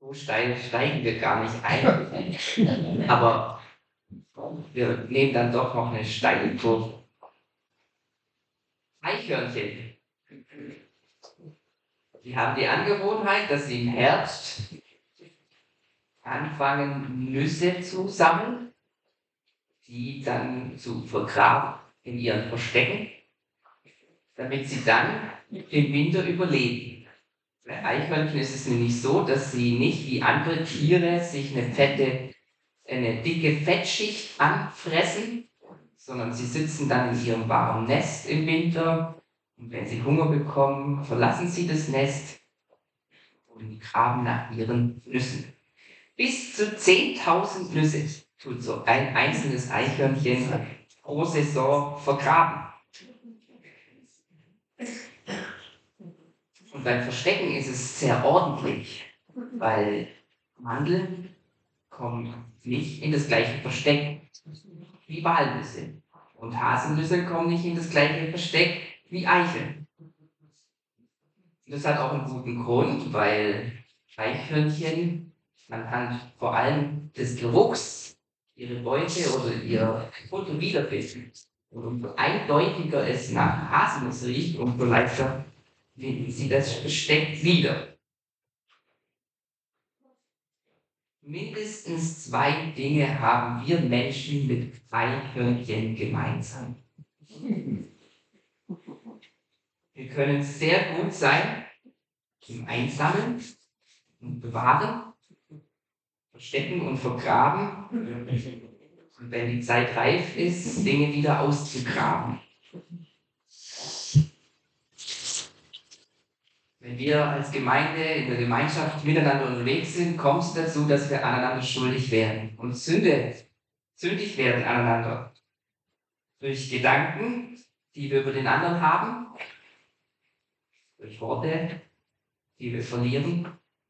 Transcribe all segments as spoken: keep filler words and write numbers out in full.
So steil steigen wir gar nicht ein, aber wir nehmen dann doch noch eine steile Kurve. Eichhörnchen. Die haben die Angewohnheit, dass sie im Herbst anfangen, Nüsse zu sammeln, die dann zu vergraben in ihren Verstecken, damit sie dann den Winter überleben. Bei Eichhörnchen ist es nämlich so, dass sie nicht wie andere Tiere sich eine fette, eine dicke Fettschicht anfressen, sondern sie sitzen dann in ihrem warmen Nest im Winter und wenn sie Hunger bekommen, verlassen sie das Nest und graben nach ihren Nüssen. Bis zu zehntausend Nüsse tut so ein einzelnes Eichhörnchen pro Saison vergraben. Und beim Verstecken ist es sehr ordentlich, weil Mandeln kommen nicht in das gleiche Versteck wie Walnüsse. Und Haselnüsse kommen nicht in das gleiche Versteck wie Eicheln. Das hat auch einen guten Grund, weil Eichhörnchen anhand vor allem des Geruchs ihre Beute oder ihr Futter wiederfinden. Und umso eindeutiger es nach Haselnuss riecht, umso leichter finden sie das Versteck wieder. Mindestens zwei Dinge haben wir Menschen mit Eichhörnchen gemeinsam. Wir können sehr gut sein im Einsammeln und Bewahren, Verstecken und Vergraben. Und wenn die Zeit reif ist, Dinge wieder auszugraben. Wenn wir als Gemeinde in der Gemeinschaft miteinander unterwegs sind, kommt es dazu, dass wir aneinander schuldig werden und Sünde, sündig werden aneinander. Durch Gedanken, die wir über den anderen haben, durch Worte, die wir verlieren,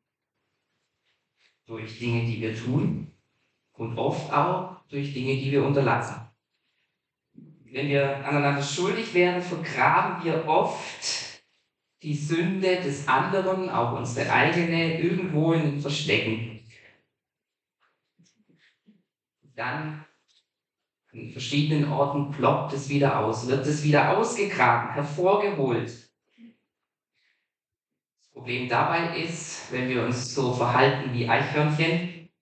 durch Dinge, die wir tun und oft auch durch Dinge, die wir unterlassen. Wenn wir aneinander schuldig werden, vergraben wir oft die Sünde des anderen, auch unsere eigene, irgendwo in den Verstecken. Dann an verschiedenen Orten ploppt es wieder aus, wird es wieder ausgegraben, hervorgeholt. Das Problem dabei ist, wenn wir uns so verhalten wie Eichhörnchen,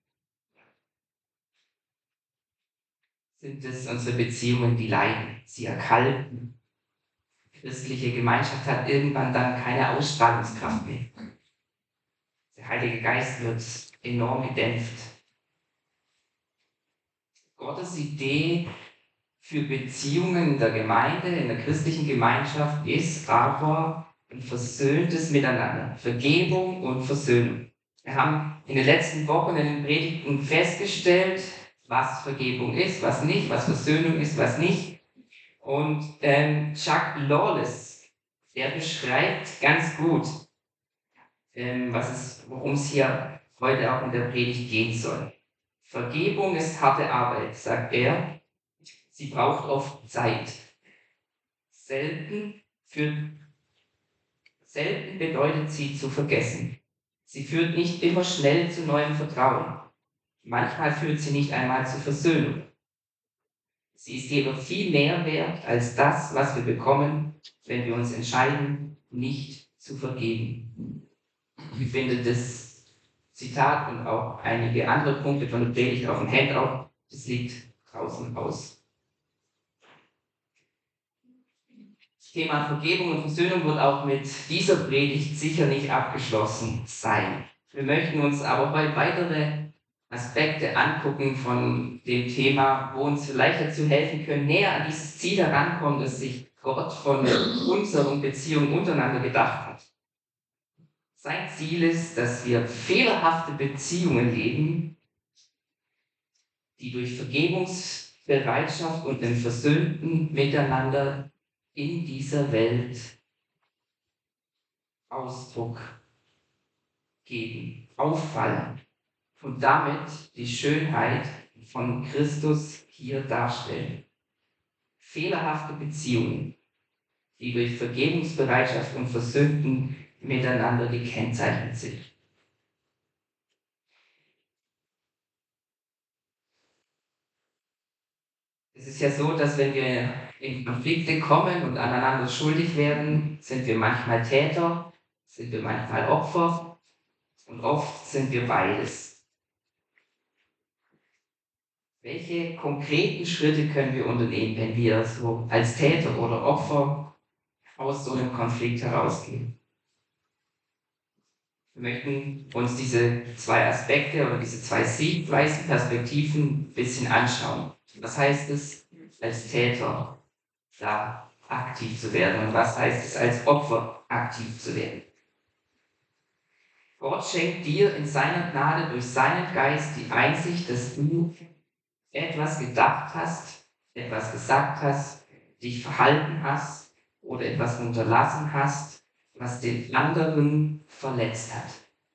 sind es unsere Beziehungen, die leiden, sie erkalten. Christliche Gemeinschaft hat irgendwann dann keine Ausstrahlungskraft mehr. Der Heilige Geist wird enorm gedämpft. Gottes Idee für Beziehungen in der Gemeinde, in der christlichen Gemeinschaft ist aber ein versöhntes Miteinander, Vergebung und Versöhnung. Wir haben in den letzten Wochen in den Predigten festgestellt, was Vergebung ist, was nicht, was Versöhnung ist, was nicht. Und ähm, Chuck Lawless, der beschreibt ganz gut, ähm, was es, worum es hier heute auch in der Predigt gehen soll. Vergebung ist harte Arbeit, sagt er. Sie braucht oft Zeit. Selten, führt, selten bedeutet sie zu vergessen. Sie führt nicht immer schnell zu neuem Vertrauen. Manchmal führt sie nicht einmal zu Versöhnung. Sie ist jedoch viel mehr wert als das, was wir bekommen, wenn wir uns entscheiden, nicht zu vergeben. Ich finde das Zitat und auch einige andere Punkte von der Predigt auf dem Handout, das liegt draußen aus. Das Thema Vergebung und Versöhnung wird auch mit dieser Predigt sicher nicht abgeschlossen sein. Wir möchten uns aber bei weitere Aspekte angucken von dem Thema, wo uns vielleicht dazu helfen können, näher an dieses Ziel herankommen, das sich Gott von unseren Beziehungen untereinander gedacht hat. Sein Ziel ist, dass wir fehlerhafte Beziehungen leben, die durch Vergebungsbereitschaft und dem versöhnten Miteinander in dieser Welt Ausdruck geben, auffallen und damit die Schönheit von Christus hier darstellen. Fehlerhafte Beziehungen, die durch Vergebungsbereitschaft und versöhnten Miteinander gekennzeichnet sind. Es ist ja so, dass wenn wir in Konflikte kommen und aneinander schuldig werden, sind wir manchmal Täter, sind wir manchmal Opfer und oft sind wir beides. Welche konkreten Schritte können wir unternehmen, wenn wir so als Täter oder Opfer aus so einem Konflikt herausgehen? Wir möchten uns diese zwei Aspekte oder diese zwei Sichtweisen, Perspektiven ein bisschen anschauen. Was heißt es, als Täter da aktiv zu werden und was heißt es, als Opfer aktiv zu werden? Gott schenkt dir in seiner Gnade durch seinen Geist die Einsicht, dass du etwas gedacht hast, etwas gesagt hast, dich verhalten hast oder etwas unterlassen hast, was den anderen verletzt hat.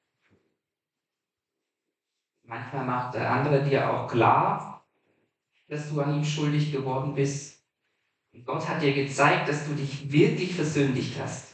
Manchmal macht der andere dir auch klar, dass du an ihm schuldig geworden bist. Und Gott hat dir gezeigt, dass du dich wirklich versündigt hast.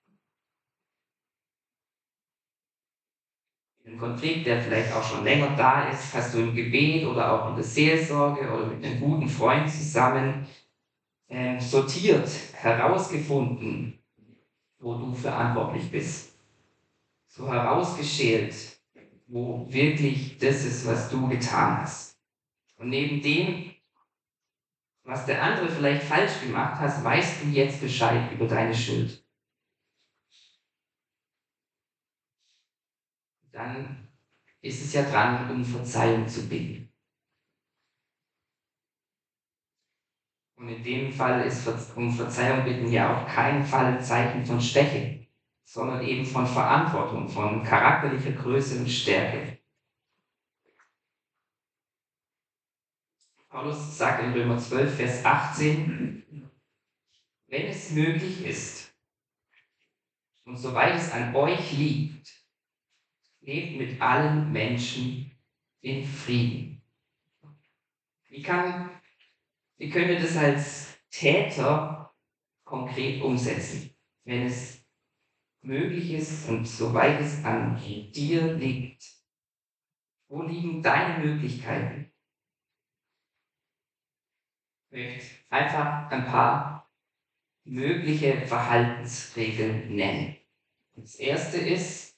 Ein Konflikt, der vielleicht auch schon länger da ist, hast du im Gebet oder auch in der Seelsorge oder mit einem guten Freund zusammen äh, sortiert, herausgefunden, wo du verantwortlich bist. So herausgeschält, wo wirklich das ist, was du getan hast. Und neben dem, was der andere vielleicht falsch gemacht hat, weißt du jetzt Bescheid über deine Schuld. Dann ist es ja dran, um Verzeihung zu bitten. Und in dem Fall ist um Verzeihung bitten ja auf keinen Fall ein Zeichen von Schwäche, sondern eben von Verantwortung, von charakterlicher Größe und Stärke. Paulus sagt in Römer zwölf, Vers achtzehn, wenn es möglich ist und soweit es an euch liegt, lebt mit allen Menschen in Frieden. Wie, kann, wie können wir das als Täter konkret umsetzen, wenn es möglich ist und soweit es an dir liegt? Wo liegen deine Möglichkeiten? Ich möchte einfach ein paar mögliche Verhaltensregeln nennen. Das erste ist,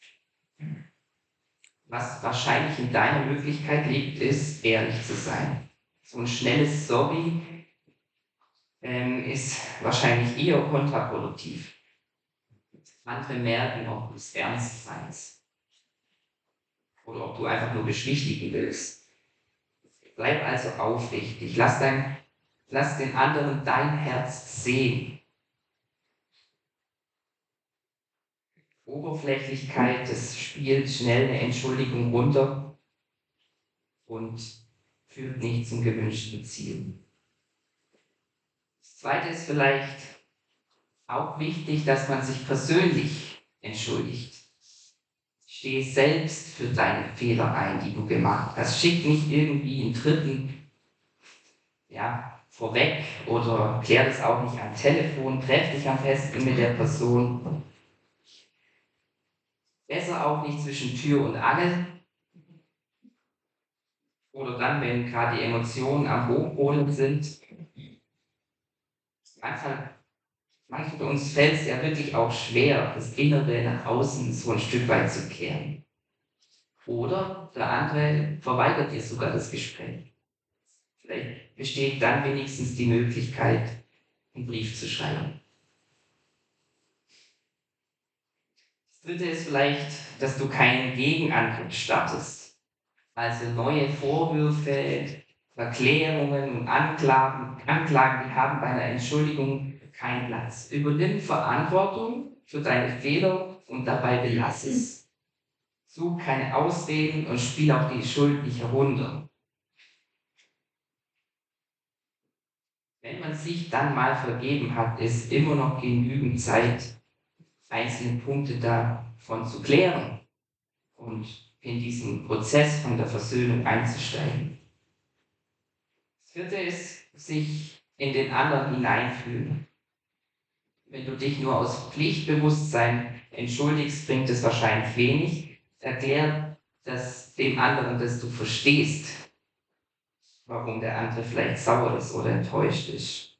was wahrscheinlich in deiner Möglichkeit liegt, ist, ehrlich zu sein. So ein schnelles Sorry ähm, ist wahrscheinlich eher kontraproduktiv. Andere merken, ob du es ernst meinst. Oder ob du einfach nur beschwichtigen willst. Bleib also aufrichtig. Lass, dein, lass den anderen dein Herz sehen. Oberflächlichkeit, das spielt schnell eine Entschuldigung runter und führt nicht zum gewünschten Ziel. Das Zweite ist vielleicht auch wichtig, dass man sich persönlich entschuldigt. Steh selbst für deine Fehler ein, die du gemacht hast. Schick nicht irgendwie einen Dritten ja, vorweg oder klär das auch nicht am Telefon. Treff dich am besten mit der Person. Besser auch nicht zwischen Tür und Angel. Oder dann, wenn gerade die Emotionen am Hochholen sind. Manchmal, manchen von uns fällt es ja wirklich auch schwer, das Innere nach außen so ein Stück weit zu kehren. Oder der andere verweigert dir sogar das Gespräch. Vielleicht besteht dann wenigstens die Möglichkeit, einen Brief zu schreiben. Das Dritte ist vielleicht, dass du keinen Gegenangriff startest. Also neue Vorwürfe, Erklärungen und Anklagen, Anklagen, die haben bei einer Entschuldigung keinen Platz. Übernimm Verantwortung für deine Fehler und dabei belass es. Such keine Ausreden und spiel auch die Schuld nicht herunter. Wenn man sich dann mal vergeben hat, ist immer noch genügend Zeit, einzelne Punkte davon zu klären und in diesen Prozess von der Versöhnung einzusteigen. Das Vierte ist, sich in den anderen hineinfühlen. Wenn du dich nur aus Pflichtbewusstsein entschuldigst, bringt es wahrscheinlich wenig. Erklär das dem anderen, dass du verstehst, warum der andere vielleicht sauer ist oder enttäuscht ist.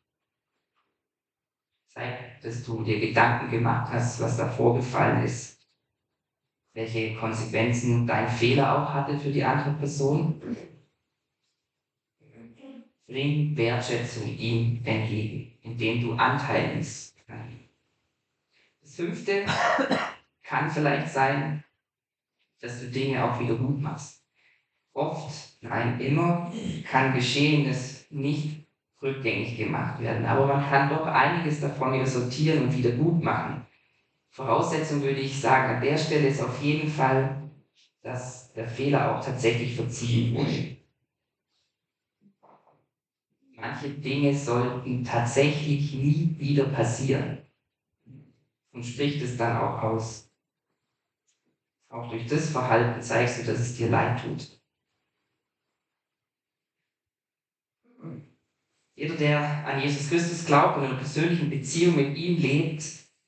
Zeig, dass du dir Gedanken gemacht hast, was da vorgefallen ist, welche Konsequenzen dein Fehler auch hatte für die andere Person. Bring Wertschätzung ihm entgegen, indem du Anteil nimmst. Das fünfte kann vielleicht sein, dass du Dinge auch wieder gut machst. Oft, nein, immer kann Geschehenes nicht rückgängig gemacht werden, aber man kann doch einiges davon wieder sortieren und wieder gut machen. Voraussetzung würde ich sagen, an der Stelle ist auf jeden Fall, dass der Fehler auch tatsächlich verziehen wurde. Manche Dinge sollten tatsächlich nie wieder passieren. Und spricht es dann auch aus. Auch durch das Verhalten zeigst du, dass es dir leid tut. Jeder, der an Jesus Christus glaubt und in einer persönlichen Beziehung mit ihm lebt,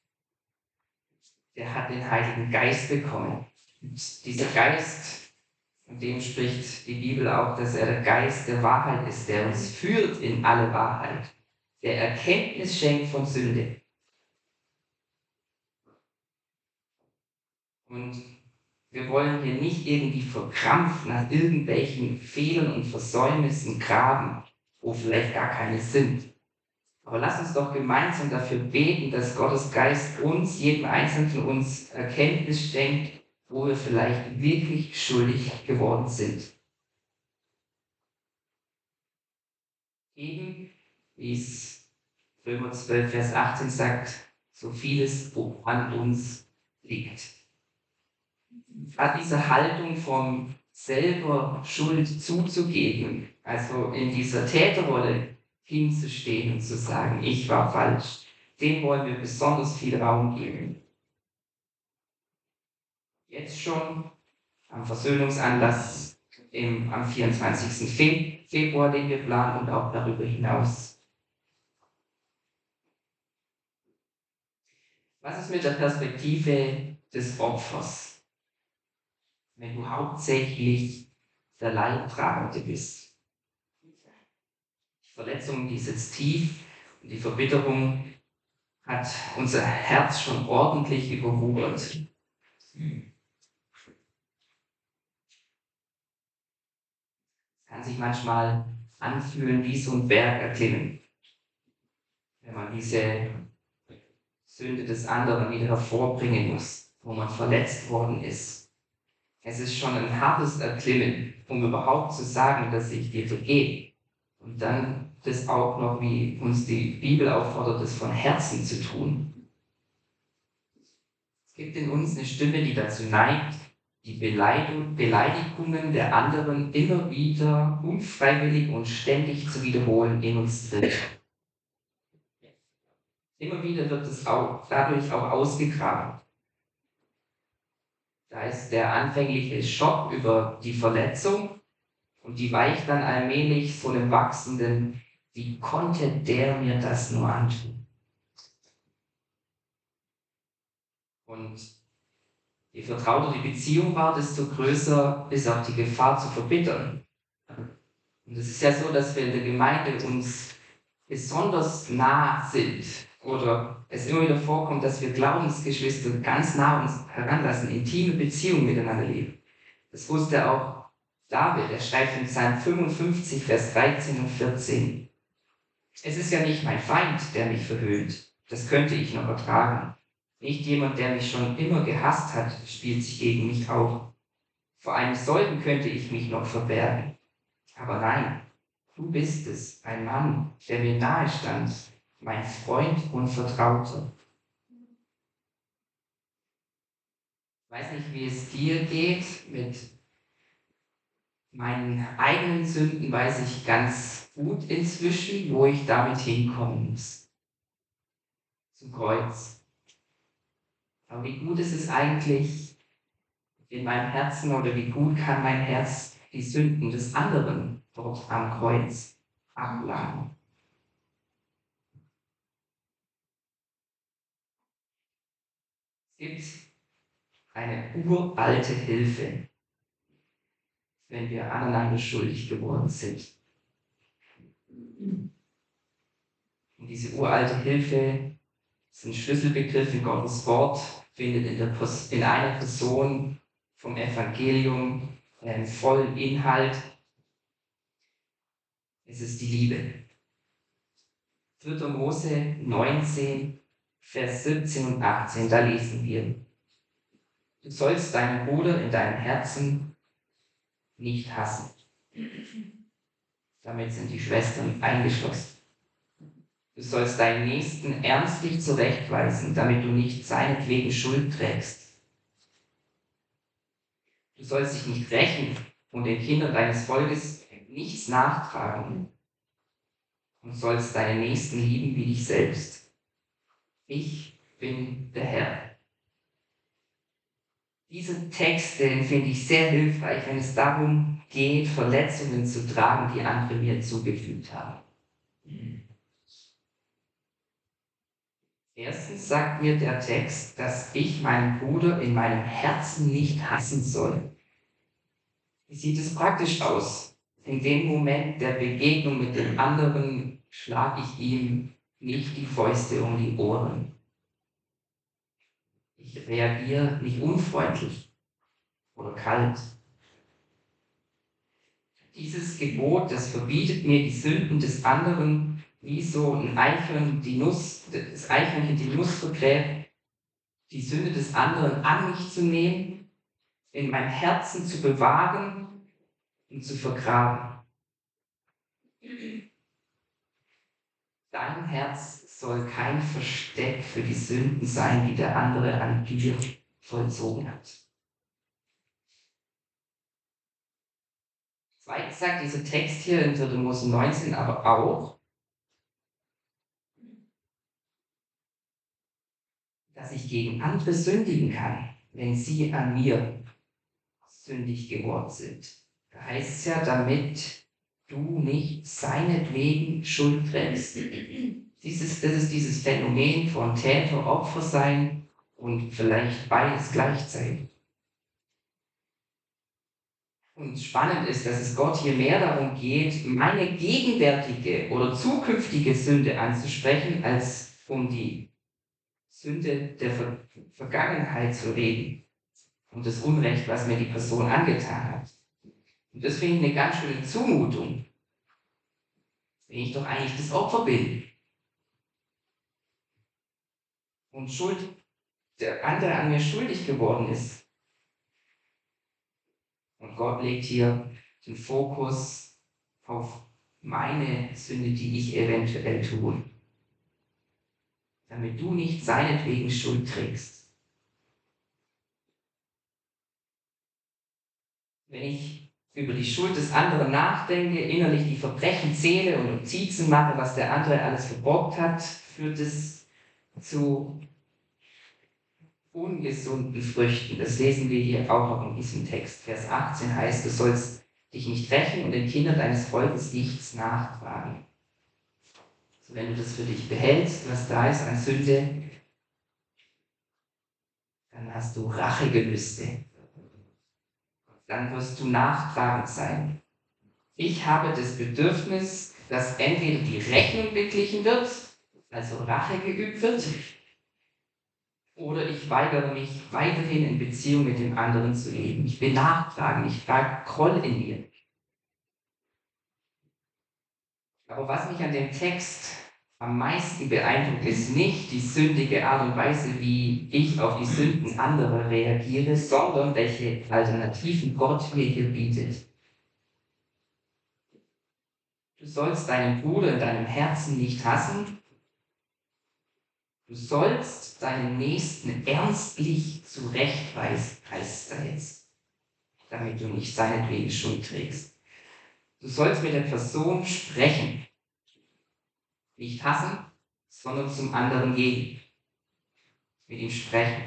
der hat den Heiligen Geist bekommen. Und dieser Geist, von dem spricht die Bibel auch, dass er der Geist der Wahrheit ist, der uns führt in alle Wahrheit, der Erkenntnis schenkt von Sünde. Und wir wollen hier nicht irgendwie verkrampft nach irgendwelchen Fehlern und Versäumnissen graben, wo vielleicht gar keine sind. Aber lass uns doch gemeinsam dafür beten, dass Gottes Geist uns, jedem Einzelnen von uns, Erkenntnis schenkt, wo wir vielleicht wirklich schuldig geworden sind. Eben, wie es Römer zwölf, Vers achtzehn sagt, so vieles, wo an uns liegt. Hat diese Haltung vom selber Schuld zuzugeben, also in dieser Täterrolle hinzustehen und zu sagen, ich war falsch, dem wollen wir besonders viel Raum geben. Jetzt schon am Versöhnungsanlass im, am vierundzwanzigsten Februar, den wir planen, und auch darüber hinaus. Was ist mit der Perspektive des Opfers, wenn du hauptsächlich der Leidtragende bist? Die Verletzung, die sitzt tief und die Verbitterung hat unser Herz schon ordentlich überwuchert. Es kann sich manchmal anfühlen wie so ein Berg erklimmen, wenn man diese Sünde des anderen wieder hervorbringen muss, wo man verletzt worden ist. Es ist schon ein hartes Erklimmen, um überhaupt zu sagen, dass ich dir vergebe. Und dann das auch noch, wie uns die Bibel auffordert, das von Herzen zu tun. Es gibt in uns eine Stimme, die dazu neigt, die Beleidigungen der anderen immer wieder unfreiwillig und ständig zu wiederholen in uns drin. Immer wieder wird es auch dadurch auch ausgegraben. Da ist der anfängliche Schock über die Verletzung und die weicht dann allmählich so einem wachsenden, wie konnte der mir das nur antun? Und je vertrauter die Beziehung war, desto größer ist auch die Gefahr zu verbittern. Und es ist ja so, dass wir in der Gemeinde uns besonders nah sind oder es immer wieder vorkommt, dass wir Glaubensgeschwister ganz nah uns heranlassen, intime Beziehungen miteinander leben. Das wusste auch David, er schreibt in Psalm fünfundfünfzig, Vers dreizehn und vierzehn. Es ist ja nicht mein Feind, der mich verhöhnt. Das könnte ich noch ertragen. Nicht jemand, der mich schon immer gehasst hat, spielt sich gegen mich auf. Vor einem solchen könnte ich mich noch verbergen. Aber nein, du bist es, ein Mann, der mir nahe stand, mein Freund und Vertrauter. Ich weiß nicht, wie es dir geht. Mit meinen eigenen Sünden weiß ich ganz gut inzwischen, wo ich damit hinkommen muss. Zum Kreuz. Aber wie gut ist es eigentlich in meinem Herzen oder wie gut kann mein Herz die Sünden des anderen dort am Kreuz abladen? Es gibt eine uralte Hilfe, wenn wir aneinander schuldig geworden sind. Und diese uralte Hilfe ist ein Schlüsselbegriff in Gottes Wort, findet in, der, in einer Person vom Evangelium einen vollen Inhalt. Es ist die Liebe. vierter Mose neunzehn, Vers siebzehn und achtzehn, da lesen wir: Du sollst deinen Bruder in deinem Herzen nicht hassen. Damit sind die Schwestern eingeschlossen. Du sollst deinen Nächsten ernstlich zurechtweisen, damit du nicht seinetwegen Schuld trägst. Du sollst dich nicht rächen und den Kindern deines Volkes nichts nachtragen und sollst deinen Nächsten lieben wie dich selbst. Ich bin der Herr. Diesen Text, den finde ich sehr hilfreich, wenn es darum geht, Verletzungen zu tragen, die andere mir zugefügt haben. Erstens sagt mir der Text, dass ich meinen Bruder in meinem Herzen nicht hassen soll. Wie sieht es praktisch aus? In dem Moment der Begegnung mit dem anderen schlage ich ihm nicht die Fäuste um die Ohren. Ich reagiere nicht unfreundlich oder kalt. Dieses Gebot, das verbietet mir die Sünden des anderen, wie so ein Eichhörnchen die Nuss, das Eichhörnchen die Nuss vergräbt, die Sünde des anderen an mich zu nehmen, in mein Herzen zu bewahren und zu vergraben. Dein Herz soll kein Versteck für die Sünden sein, die der andere an dir vollzogen hat. Zweitens sagt dieser Text hier in vierter Mose neunzehn aber auch, dass ich gegen andere sündigen kann, wenn sie an mir sündig geworden sind. Da heißt es ja, damit du nicht seinetwegen Schuld trägst. Dieses, das ist dieses Phänomen von Täter, Opfer sein und vielleicht beides gleichzeitig. Und spannend ist, dass es Gott hier mehr darum geht, meine gegenwärtige oder zukünftige Sünde anzusprechen, als um die Sünde der Ver Vergangenheit zu reden und das Unrecht, was mir die Person angetan hat. Und das finde ich eine ganz schöne Zumutung, wenn ich doch eigentlich das Opfer bin und Schuld, der andere an mir schuldig geworden ist. Und Gott legt hier den Fokus auf meine Sünde, die ich eventuell tue, damit du nicht seinetwegen Schuld trägst. Wenn ich über die Schuld des anderen nachdenke, innerlich die Verbrechen zähle und Notizen mache, was der andere alles verbockt hat, führt es zu ungesunden Früchten. Das lesen wir hier auch noch in diesem Text. Vers achtzehn heißt, du sollst dich nicht rächen und den Kindern deines Volkes nichts nachtragen. So, wenn du das für dich behältst, was da ist an Sünde, dann hast du Rachegelüste. Dann wirst du nachtragend sein. Ich habe das Bedürfnis, dass entweder die Rechnung beglichen wird, also Rache geübt wird, oder ich weigere mich, weiterhin in Beziehung mit dem anderen zu leben. Ich bin nachtragend, ich trage Groll in mir. Aber was mich an dem Text am meisten beeindruckt, ist nicht die sündige Art und Weise, wie ich auf die Sünden anderer reagiere, sondern welche Alternativen Gott mir hier bietet. Du sollst deinen Bruder in deinem Herzen nicht hassen. Du sollst deinen Nächsten ernstlich zurechtweisen, heißt es jetzt, damit du nicht seinetwegen Schuld trägst. Du sollst mit der Person sprechen. Nicht hassen, sondern zum anderen gehen. Mit ihm sprechen.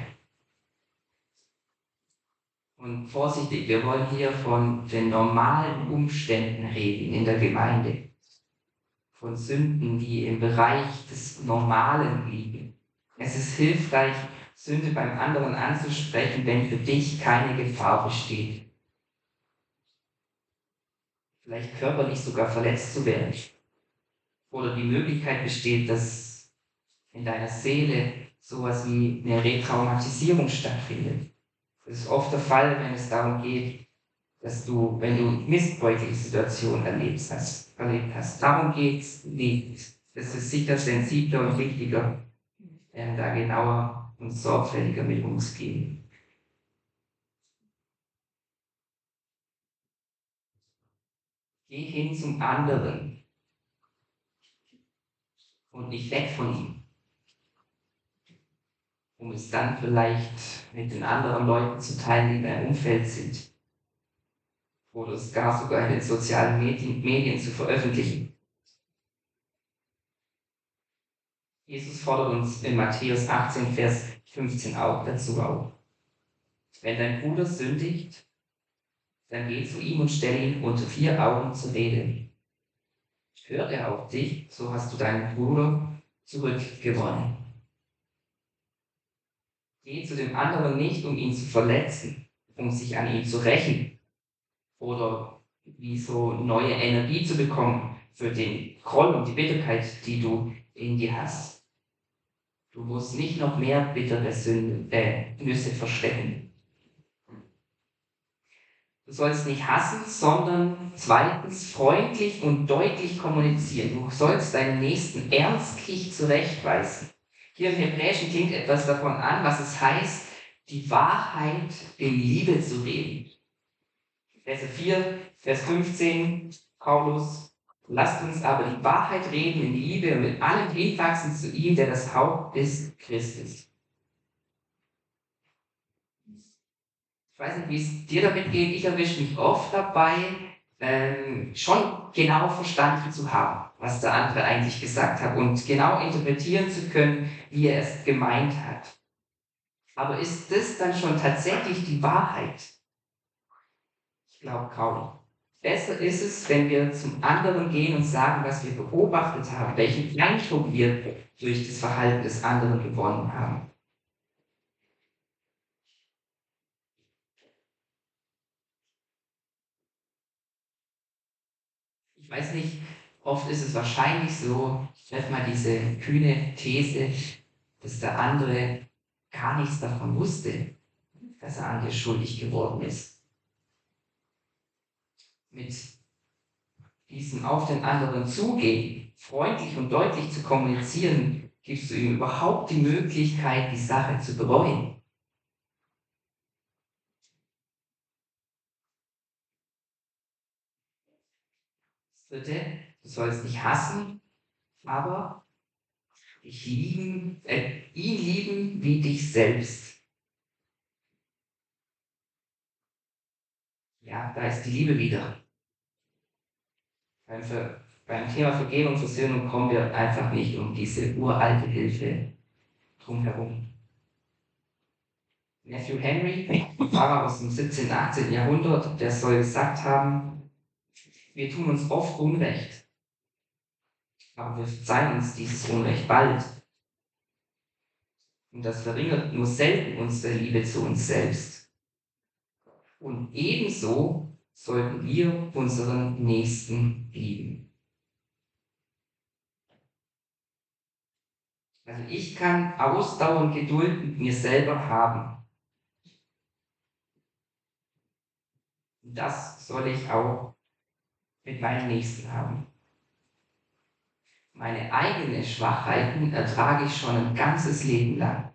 Und vorsichtig, wir wollen hier von den normalen Umständen reden in der Gemeinde. Von Sünden, die im Bereich des Normalen liegen. Es ist hilfreich, Sünde beim anderen anzusprechen, wenn für dich keine Gefahr besteht. Vielleicht körperlich sogar verletzt zu werden. Oder die Möglichkeit besteht, dass in deiner Seele sowas wie eine Retraumatisierung stattfindet. Das ist oft der Fall, wenn es darum geht, dass du, wenn du missbräuchliche Situationen erlebt hast. Erlebt hast. Darum geht es nicht. Es ist sicher sensibler und wichtiger, äh, da genauer und sorgfältiger mit umzugehen. Geh hin zum anderen und nicht weg von ihm, um es dann vielleicht mit den anderen Leuten zu teilen, die in deinem Umfeld sind. Oder es gar sogar in den sozialen Medien, Medien zu veröffentlichen. Jesus fordert uns in Matthäus achtzehn, Vers fünfzehn auch dazu auf. Wenn dein Bruder sündigt, dann geh zu ihm und stell ihn unter vier Augen zur Rede. Hört er auf dich, so hast du deinen Bruder zurückgewonnen. Geh zu dem anderen nicht, um ihn zu verletzen, um sich an ihm zu rächen oder wie so neue Energie zu bekommen für den Groll und die Bitterkeit, die du in dir hast. Du musst nicht noch mehr bittere Sünde, äh, Nüsse verstecken. Du sollst nicht hassen, sondern zweitens freundlich und deutlich kommunizieren. Du sollst deinen Nächsten ernstlich zurechtweisen. Hier im Hebräischen klingt etwas davon an, was es heißt, die Wahrheit in Liebe zu reden. Vers vier, Vers fünfzehn, Paulus, lasst uns aber die Wahrheit reden in Liebe und mit allem hinwachsen zu ihm, der das Haupt ist, Christus. Ich weiß nicht, wie es dir damit geht. Ich erwische mich oft dabei, ähm, schon genau verstanden zu haben, was der andere eigentlich gesagt hat und genau interpretieren zu können, wie er es gemeint hat. Aber ist das dann schon tatsächlich die Wahrheit? Ich glaube kaum. Besser ist es, wenn wir zum anderen gehen und sagen, was wir beobachtet haben, welchen Eindruck wir durch das Verhalten des anderen gewonnen haben. Ich weiß nicht, oft ist es wahrscheinlich so, ich treffe mal diese kühne These, dass der andere gar nichts davon wusste, dass er an dir schuldig geworden ist. Mit diesem auf den anderen zugehen, freundlich und deutlich zu kommunizieren, gibst du ihm überhaupt die Möglichkeit, die Sache zu bereuen. Das dritte, du sollst nicht hassen, aber dich lieben, äh, ihn lieben wie dich selbst. Ja, da ist die Liebe wieder. Beim, Ver beim Thema Vergebung und Versöhnung kommen wir einfach nicht um diese uralte Hilfe drumherum. Matthew Henry, Pfarrer aus dem siebzehnten, achtzehnten Jahrhundert, der soll gesagt haben, wir tun uns oft Unrecht, aber wir verzeihen uns dieses Unrecht bald. Und das verringert nur selten unsere Liebe zu uns selbst. Und ebenso sollten wir unseren Nächsten lieben. Also ich kann Ausdauer und Geduld mit mir selber haben. Und das soll ich auch mit meinem Nächsten haben. Meine eigenen Schwachheiten ertrage ich schon ein ganzes Leben lang.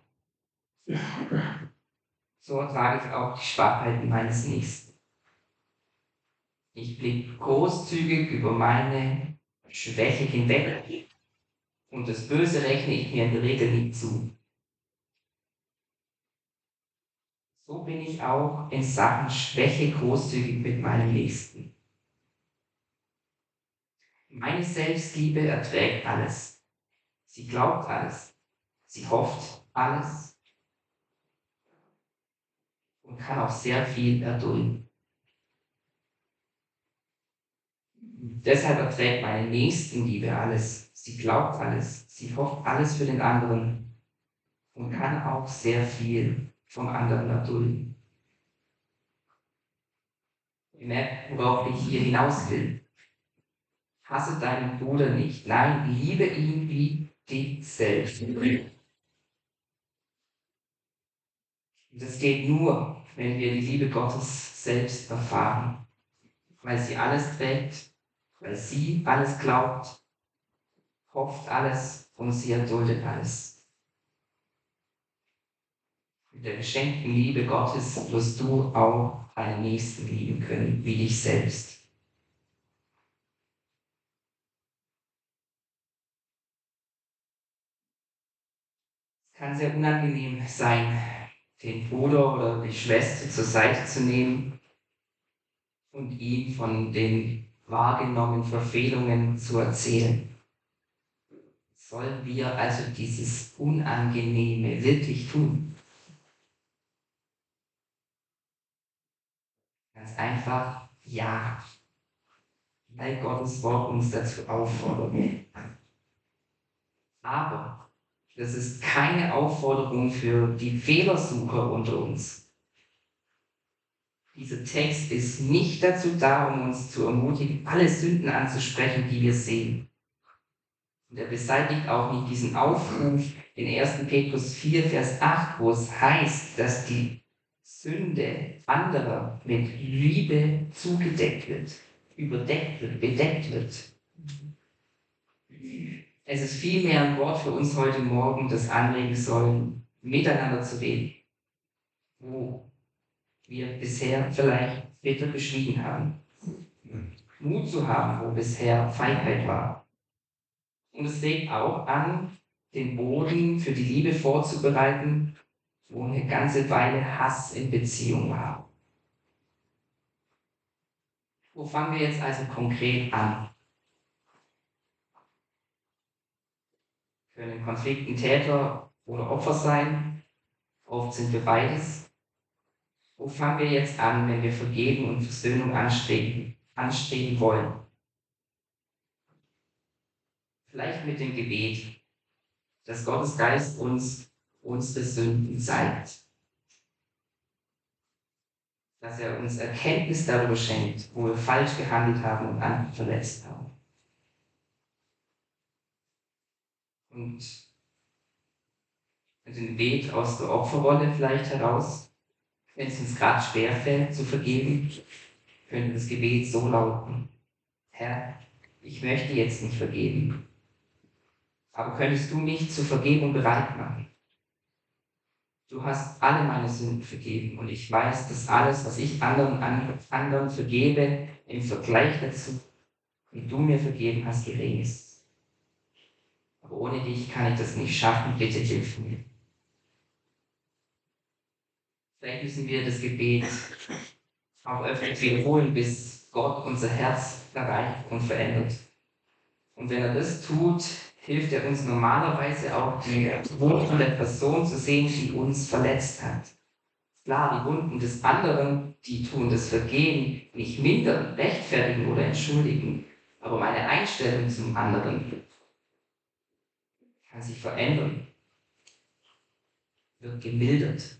So ertrage ich auch die Schwachheiten meines Nächsten. Ich blicke großzügig über meine Schwäche hinweg und das Böse rechne ich mir in der Regel nicht zu. So bin ich auch in Sachen Schwäche großzügig mit meinem Nächsten. Meine Selbstliebe erträgt alles. Sie glaubt alles. Sie hofft alles und kann auch sehr viel erdulden. Deshalb erträgt meine Nächstenliebe alles. Sie glaubt alles. Sie hofft alles für den anderen und kann auch sehr viel vom anderen erdulden. Ihr merkt, worauf ich hier hinaus will. Hasse deinen Bruder nicht. Nein, liebe ihn wie dich selbst. Und das geht nur, wenn wir die Liebe Gottes selbst erfahren, weil sie alles trägt, weil sie alles glaubt, hofft alles und sie erduldet alles. Mit der geschenkten Liebe Gottes wirst du auch deinen Nächsten lieben können, wie dich selbst. Es kann sehr unangenehm sein, den Bruder oder die Schwester zur Seite zu nehmen und ihm von den wahrgenommenen Verfehlungen zu erzählen. Sollen wir also dieses Unangenehme wirklich tun? Ganz einfach, ja, weil Gottes Wort uns dazu auffordert. Aber das ist keine Aufforderung für die Fehlersucher unter uns. Dieser Text ist nicht dazu da, um uns zu ermutigen, alle Sünden anzusprechen, die wir sehen. Und er beseitigt auch nicht diesen Aufruf in ersten Petrus vier, Vers acht, wo es heißt, dass die Sünde anderer mit Liebe zugedeckt wird, überdeckt wird, bedeckt wird. Es ist vielmehr ein Wort für uns heute Morgen, das anregen soll, miteinander zu reden, wo wir bisher vielleicht bitter geschwiegen haben. Mut zu haben, wo bisher Feigheit war. Und es regt auch an, den Boden für die Liebe vorzubereiten, wo eine ganze Weile Hass in Beziehung war. Wo fangen wir jetzt also konkret an? Können Konflikten Täter oder Opfer sein? Oft sind wir beides. Wo fangen wir jetzt an, wenn wir Vergeben und Versöhnung anstreben, anstreben wollen? Vielleicht mit dem Gebet, dass Gottes Geist uns unsere Sünden zeigt. Dass er uns Erkenntnis darüber schenkt, wo wir falsch gehandelt haben und andere verletzt haben. Und mit dem Weg aus der Opferrolle vielleicht heraus, wenn es uns gerade schwerfällt zu vergeben, könnte das Gebet so lauten: Herr, ich möchte jetzt nicht vergeben, aber könntest du mich zur Vergebung bereit machen? Du hast alle meine Sünden vergeben und ich weiß, dass alles, was ich anderen, anderen vergebe, im Vergleich dazu, wie du mir vergeben hast, gering ist. Aber ohne dich kann ich das nicht schaffen, bitte hilf mir. Vielleicht müssen wir das Gebet auch öfters wiederholen, bis Gott unser Herz erreicht und verändert. Und wenn er das tut, hilft er uns normalerweise auch, die Wunden der Person zu sehen, die uns verletzt hat. Klar, die Wunden des anderen, die tun das Vergehen nicht mindern, rechtfertigen oder entschuldigen, aber meine Einstellung zum anderen kann sich verändern, wird gemildert.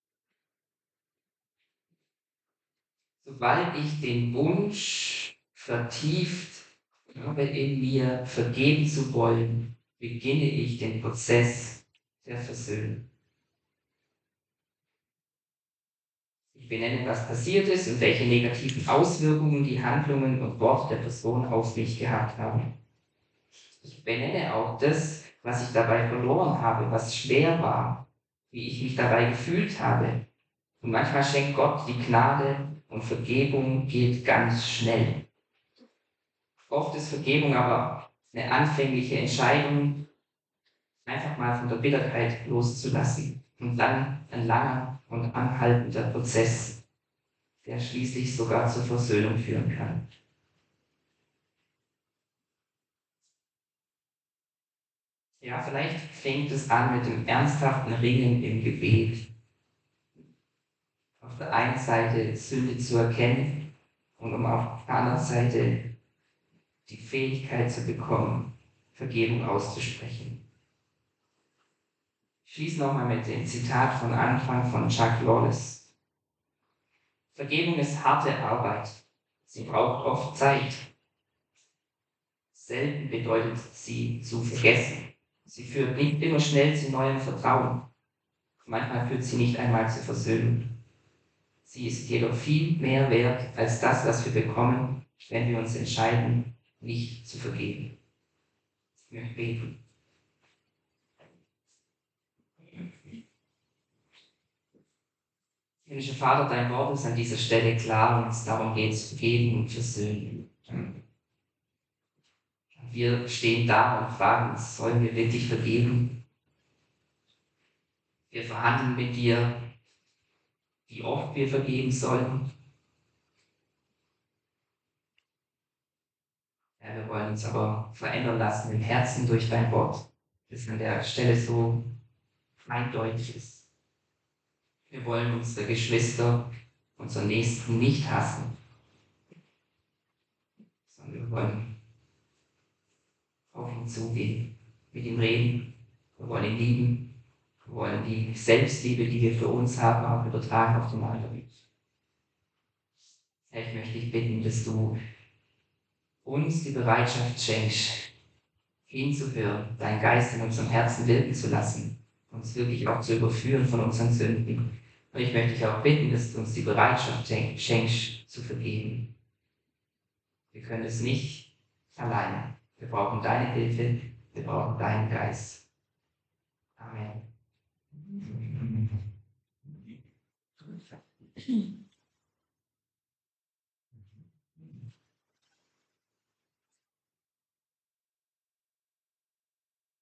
Sobald ich den Wunsch vertieft habe, in mir vergeben zu wollen, beginne ich den Prozess der Versöhnung. Ich benenne, was passiert ist und welche negativen Auswirkungen die Handlungen und Worte der Person auf mich gehabt haben. Ich benenne auch das, was ich dabei verloren habe, was schwer war, wie ich mich dabei gefühlt habe. Und manchmal schenkt Gott die Gnade und Vergebung geht ganz schnell. Oft ist Vergebung aber eine anfängliche Entscheidung, einfach mal von der Bitterkeit loszulassen. Und dann ein langer und anhaltender Prozess, der schließlich sogar zur Versöhnung führen kann. Ja, vielleicht fängt es an mit dem ernsthaften Ringen im Gebet. Auf der einen Seite Sünde zu erkennen und um auf der anderen Seite die Fähigkeit zu bekommen, Vergebung auszusprechen. Ich schließe nochmal mit dem Zitat von Anfang von Chuck Lawless. Vergebung ist harte Arbeit. Sie braucht oft Zeit. Selten bedeutet sie zu vergessen. Sie führt nicht immer schnell zu neuem Vertrauen. Manchmal führt sie nicht einmal zur Versöhnung. Sie ist jedoch viel mehr wert als das, was wir bekommen, wenn wir uns entscheiden, nicht zu vergeben. Ich möchte beten. Himmlischer Vater, dein Wort ist an dieser Stelle klar und darum geht es, vergeben und versöhnen. Wir stehen da und fragen uns, sollen wir wirklich vergeben? Wir verhandeln mit dir, wie oft wir vergeben sollen. Ja, wir wollen uns aber verändern lassen im Herzen durch dein Wort, das an der Stelle so eindeutig ist. Wir wollen unsere Geschwister, unseren Nächsten nicht hassen, sondern wir wollen auf ihn zugehen, mit ihm reden, wir wollen ihn lieben, wir wollen die Selbstliebe, die wir für uns haben, auch übertragen auf den anderen. Herr, ich möchte dich bitten, dass du uns die Bereitschaft schenkst, hinzuhören, deinen Geist in unserem Herzen wirken zu lassen, uns wirklich auch zu überführen von unseren Sünden. Und ich möchte dich auch bitten, dass du uns die Bereitschaft schenkst, zu vergeben. Wir können es nicht alleine. Wir brauchen deine Hilfe, wir brauchen deinen Geist. Amen.